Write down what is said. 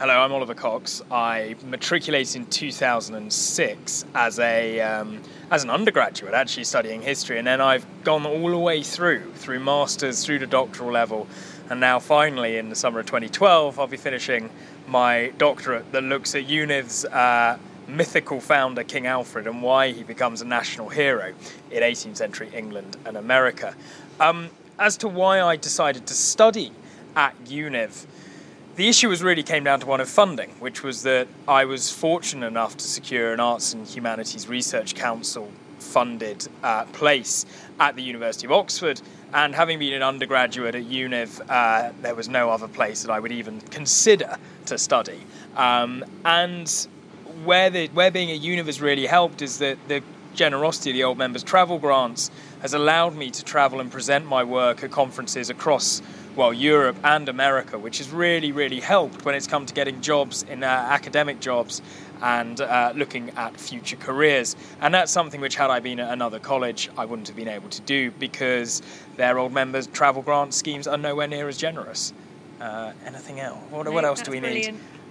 Hello, I'm Oliver Cox. I matriculated in 2006 as an undergraduate, actually studying history, and then I've gone all the way through masters, through to doctoral level, and now finally in the summer of 2012 I'll be finishing my doctorate that looks at UNIV's mythical founder King Alfred and why he becomes a national hero in 18th century England and America. As to why I decided to study at UNIV, the issue really came down to one of funding, which was that I was fortunate enough to secure an Arts and Humanities Research Council funded place at the University of Oxford, and having been an undergraduate at UNIV, there was no other place that I would even consider to study. And where being at UNIV has really helped is that the generosity of the Old Members Travel Grants has allowed me to travel and present my work at conferences across Europe and America, which has really, really helped when it's come to getting jobs in academic jobs and looking at future careers. And that's something which, had I been at another college, I wouldn't have been able to do because their Old Members Travel Grant schemes are nowhere near as generous. Anything else? What else do we need?